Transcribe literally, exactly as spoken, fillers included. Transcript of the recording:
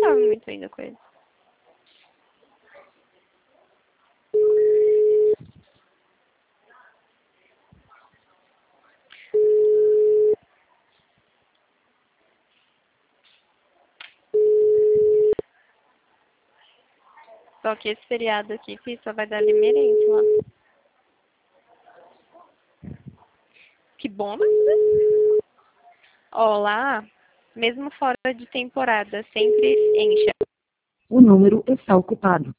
tava muito ainda com ele. Só que esse feriado aqui, filho, só vai dar limerente lá. Que bom, né? Ó, lá, mesmo fora de temporada, sempre enche. O número está ocupado.